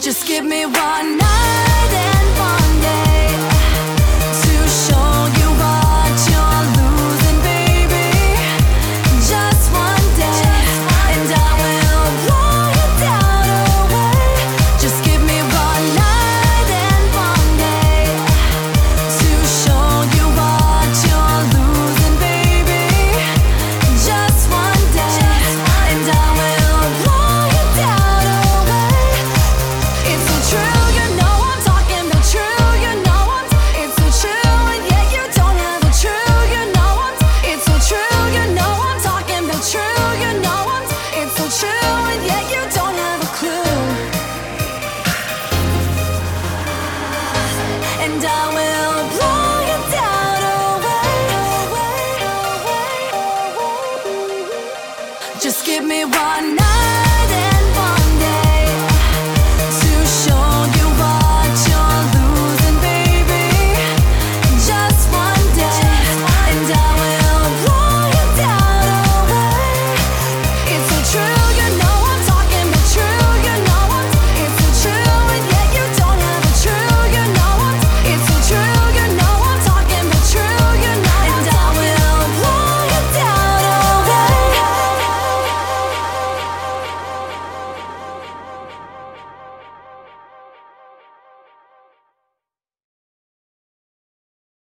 Just give me one night and one day to show you what you're losing, baby. Just one day, and I will blow your doubt away. Just give me one night and one day to show you what you're losing, baby. Just one day, and I will blow your doubt away. It's so true, you know I'm talking the true, you know it's so true, and yeah, you don't have a true, you know it's so true, you know I'm talking the true, you know it's so true, and yeah, you don't have a clue. And I will blow your doubt away. Just give me one night.